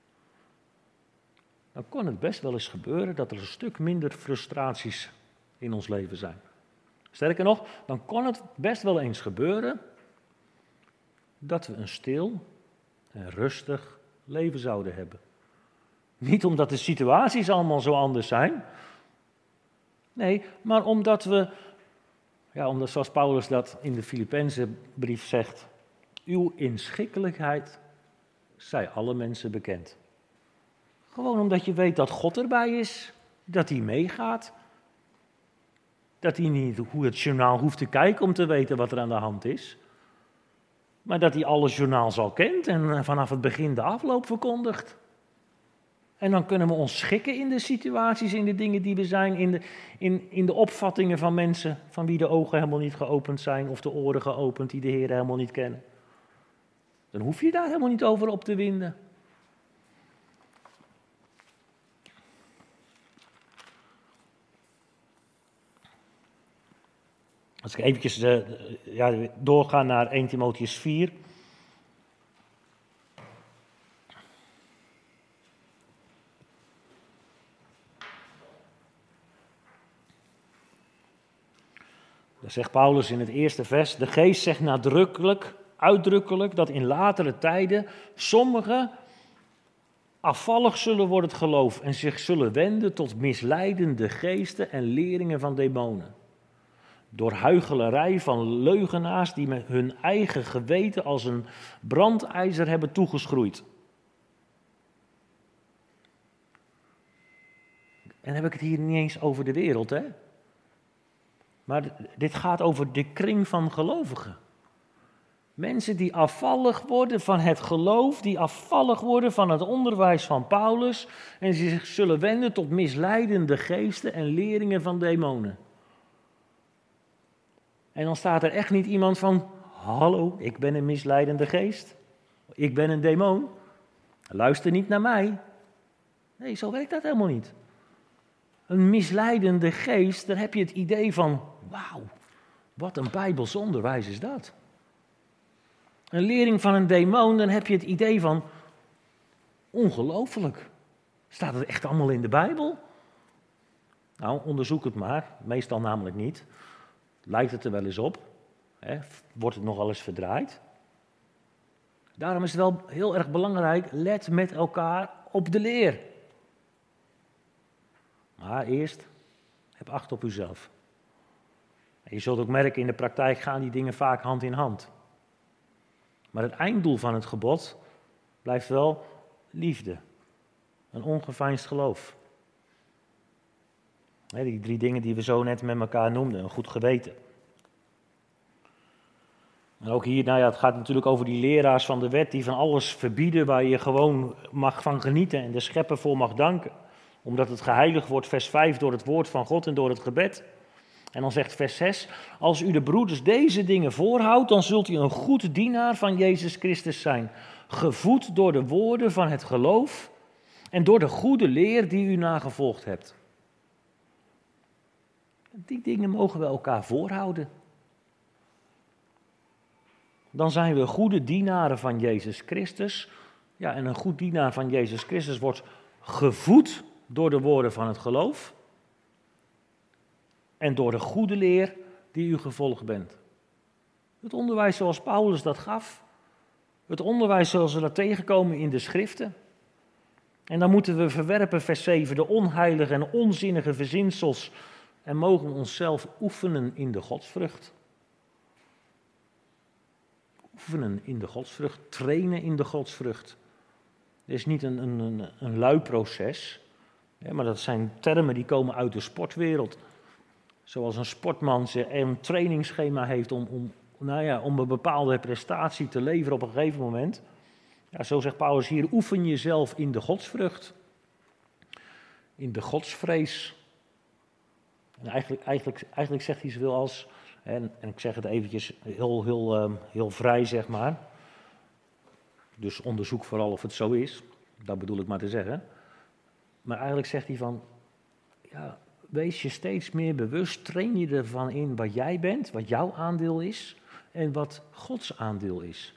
Dan kon het best wel eens gebeuren dat er een stuk minder frustraties in ons leven zijn. Sterker nog, dan kon het best wel eens gebeuren dat we een stil en rustig leven zouden hebben. Niet omdat de situaties allemaal zo anders zijn. Nee, maar omdat omdat zoals Paulus dat in de Filippenzenbrief zegt, uw inschikkelijkheid zij alle mensen bekend. Gewoon omdat je weet dat God erbij is, dat hij meegaat. Dat hij niet hoe het journaal hoeft te kijken om te weten wat er aan de hand is. Maar dat hij alle journaals al kent en vanaf het begin de afloop verkondigt. En dan kunnen we ons schikken in de situaties, in de dingen die we zijn, in de opvattingen van mensen, van wie de ogen helemaal niet geopend zijn of de oren geopend die de Heer helemaal niet kennen. Dan hoef je daar helemaal niet over op te winden. Als ik eventjes doorga naar 1 Timotheüs 4. Dan zegt Paulus in het eerste vers, de geest zegt uitdrukkelijk dat in latere tijden sommigen afvallig zullen worden het geloof en zich zullen wenden tot misleidende geesten en leringen van demonen. Door huichelarij van leugenaars die met hun eigen geweten als een brandijzer hebben toegeschroeid. En dan heb ik het hier niet eens over de wereld, hè. Maar dit gaat over de kring van gelovigen. Mensen die afvallig worden van het geloof, die afvallig worden van het onderwijs van Paulus en die zich zullen wenden tot misleidende geesten en leringen van demonen. En dan staat er echt niet iemand van, hallo, ik ben een misleidende geest. Ik ben een demon. Luister niet naar mij. Nee, zo werkt dat helemaal niet. Een misleidende geest, daar heb je het idee van, wauw, wat een bijbels onderwijs is dat. Een lering van een demon, dan heb je het idee van, ongelooflijk. Staat het echt allemaal in de Bijbel? Nou, onderzoek het maar, meestal namelijk niet. Lijkt het er wel eens op? Wordt het nogal eens verdraaid? Daarom is het wel heel erg belangrijk, let met elkaar op de leer. Maar eerst, heb acht op uzelf. En je zult ook merken, in de praktijk gaan die dingen vaak hand in hand. Maar het einddoel van het gebod blijft wel liefde. Een ongeveinsd geloof. Die 3 dingen die we zo net met elkaar noemden, een goed geweten. En ook hier, het gaat natuurlijk over die leraars van de wet die van alles verbieden waar je gewoon mag van genieten en de schepper voor mag danken. Omdat het geheiligd wordt, vers 5, door het woord van God en door het gebed. En dan zegt vers 6, als u de broeders deze dingen voorhoudt, dan zult u een goed dienaar van Jezus Christus zijn. Gevoed door de woorden van het geloof en door de goede leer die u nagevolgd hebt. Die dingen mogen we elkaar voorhouden. Dan zijn we goede dienaren van Jezus Christus. Ja, en een goed dienaar van Jezus Christus wordt gevoed door de woorden van het geloof. En door de goede leer die u gevolgd bent. Het onderwijs zoals Paulus dat gaf. Het onderwijs zoals we dat tegenkomen in de schriften. En dan moeten we verwerpen, vers 7, de onheilige en onzinnige verzinsels en mogen onszelf oefenen in de godsvrucht. Oefenen in de godsvrucht, trainen in de godsvrucht. Het is niet een lui proces, maar dat zijn termen die komen uit de sportwereld. Zoals een sportman een trainingsschema heeft om een bepaalde prestatie te leveren op een gegeven moment. Ja, zo zegt Paulus hier, oefen jezelf in de godsvrucht. In de godsvrees. En eigenlijk zegt hij zoveel als, en ik zeg het eventjes heel vrij zeg maar. Dus onderzoek vooral of het zo is. Dat bedoel ik maar te zeggen. Maar eigenlijk zegt hij van, ja, wees je steeds meer bewust, train je ervan in wat jij bent, wat jouw aandeel is en wat Gods aandeel is.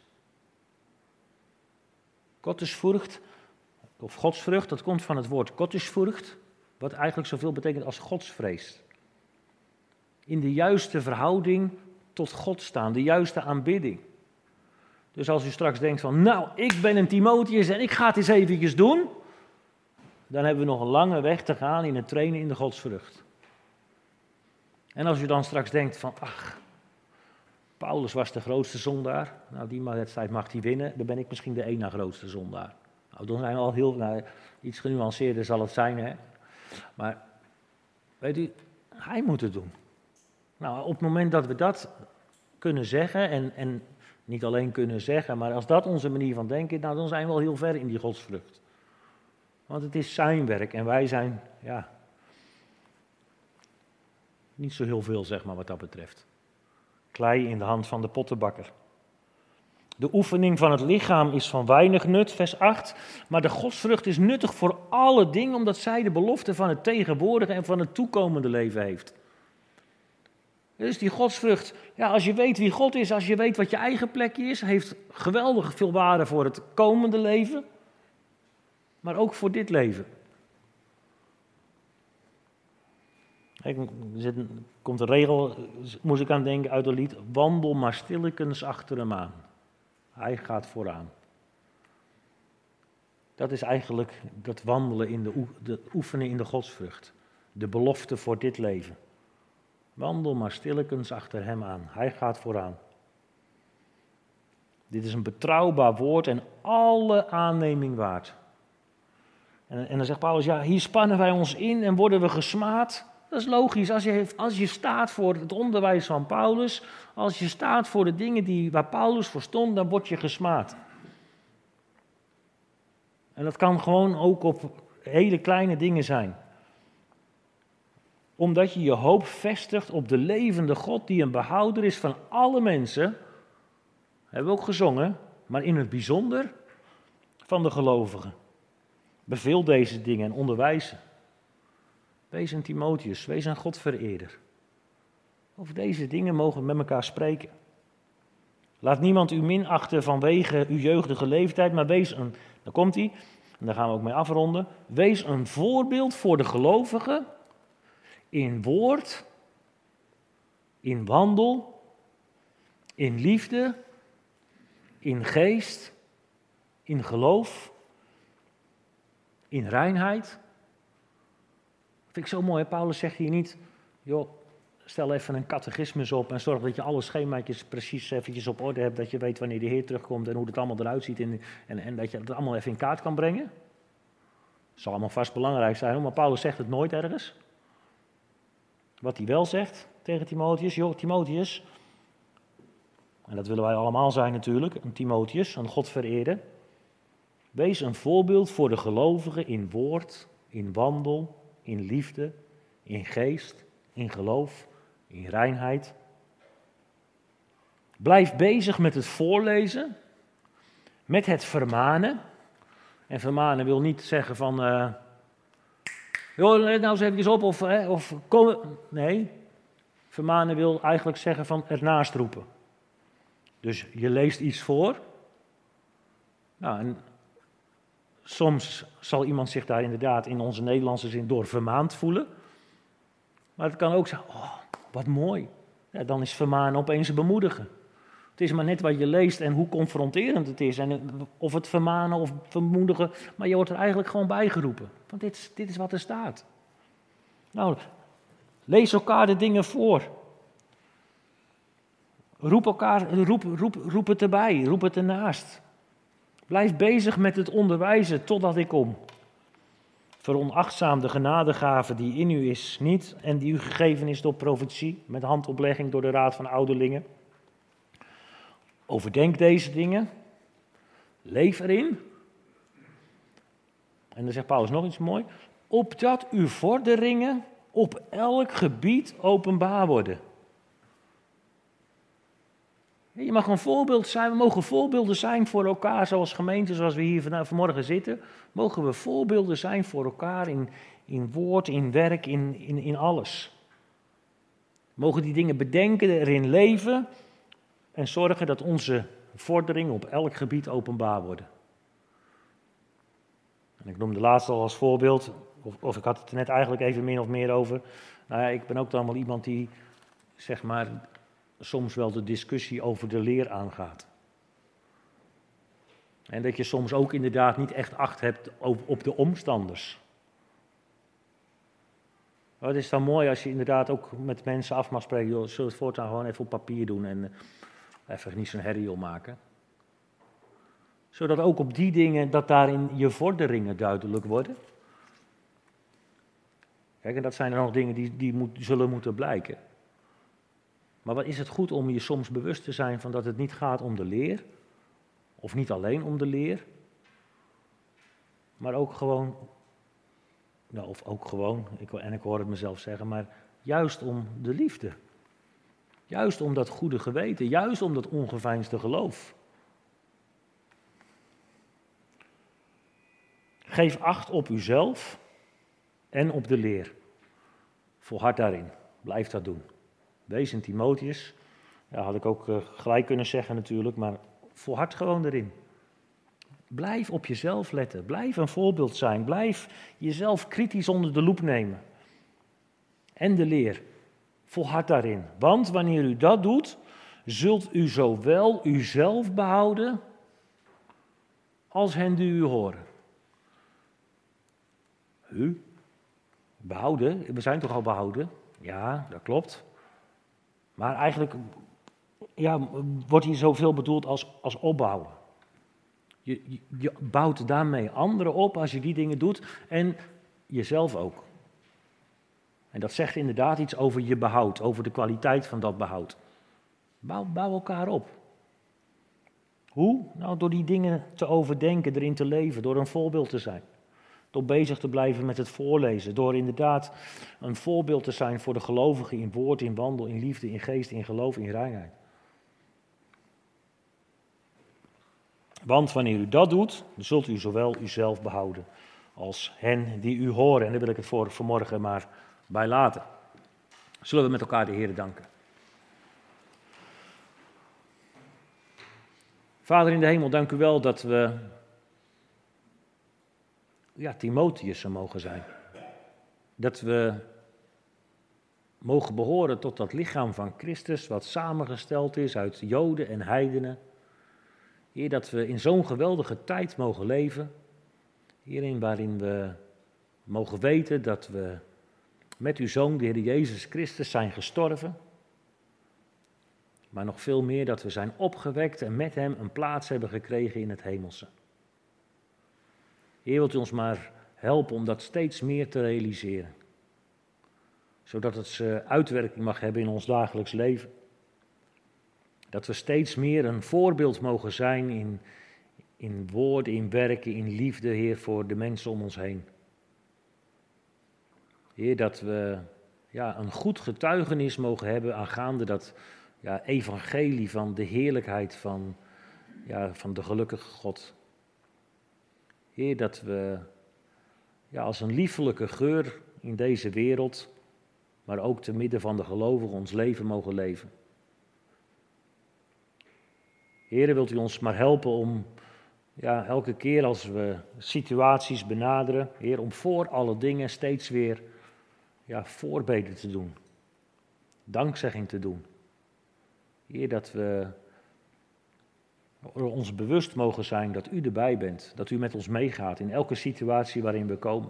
Gottesfurcht, of godsvrucht, dat komt van het woord Gottesfurcht, wat eigenlijk zoveel betekent als godsvrees. In de juiste verhouding tot God staan, de juiste aanbidding. Dus als u straks denkt van, nou, ik ben een Timotheus en ik ga het eens eventjes doen, dan hebben we nog een lange weg te gaan in het trainen in de godsvrucht. En als u dan straks denkt van, ach, Paulus was de grootste zondaar, nou die wedstrijd mag hij winnen, dan ben ik misschien de één na grootste zondaar. Nou, dan zijn we al iets genuanceerder zal het zijn, hè. Maar, weet u, hij moet het doen. Nou, op het moment dat we dat kunnen zeggen, en niet alleen kunnen zeggen, maar als dat onze manier van denken is, nou dan zijn we al heel ver in die godsvrucht. Want het is zijn werk en wij zijn, ja, niet zo heel veel zeg maar wat dat betreft. Klei in de hand van de pottenbakker. De oefening van het lichaam is van weinig nut, vers 8. Maar de godsvrucht is nuttig voor alle dingen, omdat zij de belofte van het tegenwoordige en van het toekomende leven heeft. Dus die godsvrucht, ja, als je weet wie God is, als je weet wat je eigen plekje is, heeft geweldig veel waarde voor het komende leven, maar ook voor dit leven. Er komt een regel, moest ik aan denken uit het lied, wandel maar stillekens achter hem aan. Hij gaat vooraan. Dat is eigenlijk dat wandelen in de oefenen in de godsvrucht. De belofte voor dit leven. Wandel maar stillekens achter hem aan. Hij gaat vooraan. Dit is een betrouwbaar woord en alle aanneming waard. En dan zegt Paulus, ja, hier spannen wij ons in en worden we gesmaad. Dat is logisch. Als je staat voor het onderwijs van Paulus, als je staat voor de dingen waar Paulus voor stond, dan word je gesmaad. En dat kan gewoon ook op hele kleine dingen zijn. Omdat je je hoop vestigt op de levende God die een behouder is van alle mensen. Hebben we ook gezongen, maar in het bijzonder van de gelovigen. Beveel deze dingen en onderwijs ze. Wees een Timotheus, wees een Godvereerder. Over deze dingen mogen we met elkaar spreken. Laat niemand u minachten vanwege uw jeugdige leeftijd, maar wees een, dan komt hij, en daar gaan we ook mee afronden, wees een voorbeeld voor de gelovigen in woord, in wandel, in liefde, in geest, in geloof, in reinheid. Dat vind ik zo mooi, hè? Paulus zegt hier niet, joh, stel even een catechismus op en zorg dat je alle schemaatjes precies eventjes op orde hebt, dat je weet wanneer de Heer terugkomt en hoe het allemaal eruit ziet en dat je het allemaal even in kaart kan brengen. Dat zal allemaal vast belangrijk zijn, maar Paulus zegt het nooit ergens. Wat hij wel zegt tegen Timotheus, joh, Timotheus, en dat willen wij allemaal zijn natuurlijk, een Timotheus, een Godvereerder, wees een voorbeeld voor de gelovigen in woord, in wandel, in liefde, in geest, in geloof, in reinheid. Blijf bezig met het voorlezen, met het vermanen. En vermanen wil niet zeggen van, joh, let nou eens even op of kom. Nee, vermanen wil eigenlijk zeggen van ernaast roepen. Dus je leest iets voor. Nou, en soms zal iemand zich daar inderdaad in onze Nederlandse zin door vermaand voelen. Maar het kan ook zijn, oh, wat mooi. Ja, dan is vermanen opeens bemoedigen. Het is maar net wat je leest en hoe confronterend het is. En of het vermanen of vermoedigen. Maar je wordt er eigenlijk gewoon bijgeroepen. Want dit is wat er staat. Nou, lees elkaar de dingen voor. Roep het erbij, roep het ernaast. Blijf bezig met het onderwijzen totdat ik kom. Veronachtzaam de genadegave die in u is niet en die u gegeven is door profetie, met handoplegging door de raad van ouderlingen. Overdenk deze dingen, leef erin. En dan zegt Paulus nog iets moois, opdat uw vorderingen op elk gebied openbaar worden. Je mag een voorbeeld zijn, we mogen voorbeelden zijn voor elkaar, zoals gemeente, zoals we hier vanmorgen zitten. Mogen we voorbeelden zijn voor elkaar in woord, in werk, in alles. Mogen die dingen bedenken, erin leven en zorgen dat onze vorderingen op elk gebied openbaar worden. En ik noemde laatst al als voorbeeld, of ik had het er net eigenlijk even min of meer over. Nou ja, ik ben ook dan wel iemand die, zeg maar, soms wel de discussie over de leer aangaat. En dat je soms ook inderdaad niet echt acht hebt op de omstanders. Maar het is dan mooi als je inderdaad ook met mensen af mag spreken, joh, zullen we het voortaan gewoon even op papier doen en even niet zo'n herrie om maken. Zodat ook op die dingen, dat daarin je vorderingen duidelijk worden. Kijk, en dat zijn er nog dingen die zullen moeten blijken. Maar wat is het goed om je soms bewust te zijn van dat het niet gaat om de leer, of niet alleen om de leer, maar ook gewoon, nou of ook gewoon, ik hoor het mezelf zeggen, maar juist om de liefde. Juist om dat goede geweten, juist om dat ongeveinsde geloof. Geef acht op uzelf en op de leer. Volhard daarin, blijf dat doen. Wees in Timotheus, ja, had ik ook gelijk kunnen zeggen natuurlijk, maar volhard gewoon erin. Blijf op jezelf letten, blijf een voorbeeld zijn, blijf jezelf kritisch onder de loep nemen. En de leer, volhard daarin. Want wanneer u dat doet, zult u zowel uzelf behouden als hen die u horen. U? Behouden? We zijn toch al behouden? Ja, dat klopt. Maar eigenlijk wordt hier zoveel bedoeld als opbouwen. Je bouwt daarmee anderen op als je die dingen doet en jezelf ook. En dat zegt inderdaad iets over je behoud, over de kwaliteit van dat behoud. Bouw elkaar op. Hoe? Nou, door die dingen te overdenken, erin te leven, door een voorbeeld te zijn. Door bezig te blijven met het voorlezen, door inderdaad een voorbeeld te zijn voor de gelovigen in woord, in wandel, in liefde, in geest, in geloof, in reinheid. Want wanneer u dat doet, dan zult u zowel uzelf behouden als hen die u horen. En daar wil ik het voor vanmorgen maar bij laten. Zullen we met elkaar de Heer danken. Vader in de hemel, dank u wel dat we Timotheüssen mogen zijn. Dat we mogen behoren tot dat lichaam van Christus, wat samengesteld is uit Joden en heidenen. Heer, dat we in zo'n geweldige tijd mogen leven. Hierin waarin we mogen weten dat we met uw Zoon, de Heer Jezus Christus, zijn gestorven. Maar nog veel meer dat we zijn opgewekt en met hem een plaats hebben gekregen in het hemelse. Heer, wilt u ons maar helpen om dat steeds meer te realiseren. Zodat het uitwerking mag hebben in ons dagelijks leven. Dat we steeds meer een voorbeeld mogen zijn in woorden, in werken, in liefde, Heer, voor de mensen om ons heen. Heer, dat we een goed getuigenis mogen hebben aangaande dat evangelie van de heerlijkheid van de gelukkige God. Heer, dat we als een liefelijke geur in deze wereld, maar ook te midden van de gelovigen ons leven mogen leven. Heer, wilt u ons maar helpen om elke keer als we situaties benaderen, Heer, om voor alle dingen steeds weer voorbeden te doen. Dankzegging te doen. Heer, dat we we ons bewust mogen zijn dat u erbij bent, dat u met ons meegaat in elke situatie waarin we komen.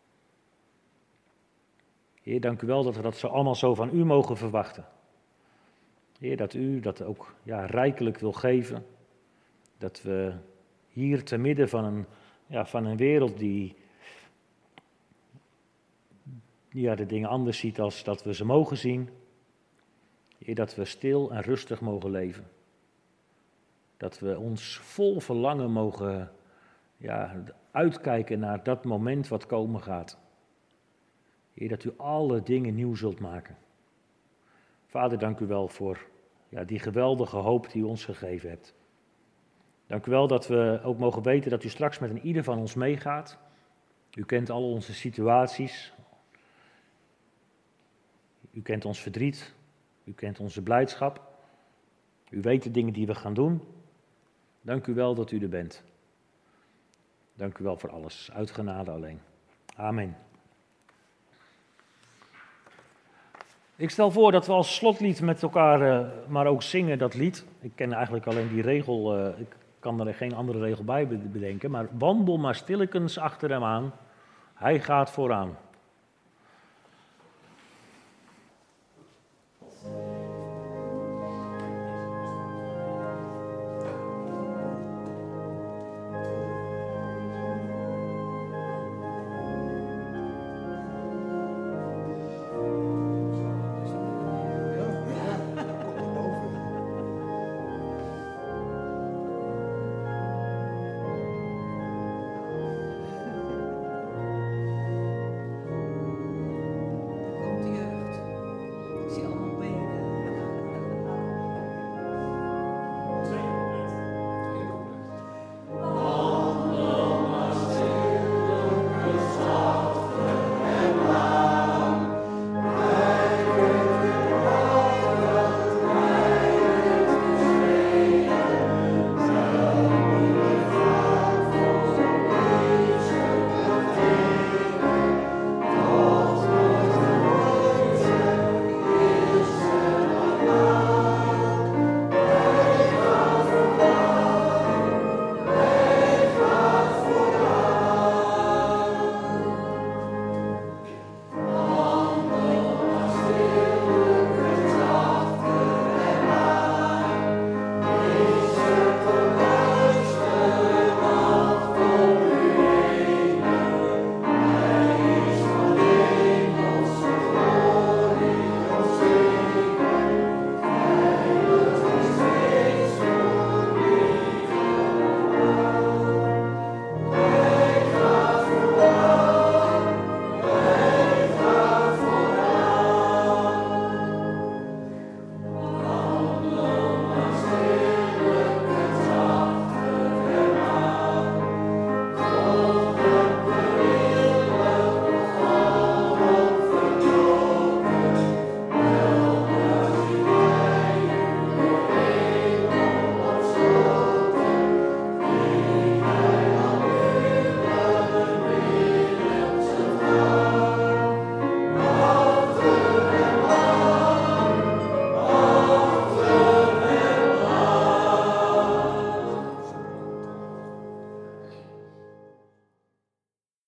Heer, dank u wel dat we dat allemaal zo van u mogen verwachten. Heer, dat u dat ook rijkelijk wil geven. Dat we hier te midden van een wereld die de dingen anders ziet als dat we ze mogen zien. Heer, dat we stil en rustig mogen leven. Dat we ons vol verlangen mogen uitkijken naar dat moment wat komen gaat. Heer, dat u alle dingen nieuw zult maken. Vader, dank u wel voor die geweldige hoop die u ons gegeven hebt. Dank u wel dat we ook mogen weten dat u straks met een ieder van ons meegaat. U kent al onze situaties. U kent ons verdriet. U kent onze blijdschap. U weet de dingen die we gaan doen. Dank u wel dat u er bent. Dank u wel voor alles. Uit genade alleen. Amen. Ik stel voor dat we als slotlied met elkaar maar ook zingen dat lied. Ik ken eigenlijk alleen die regel, ik kan er geen andere regel bij bedenken. Maar wandel maar stillekens achter hem aan, hij gaat vooraan.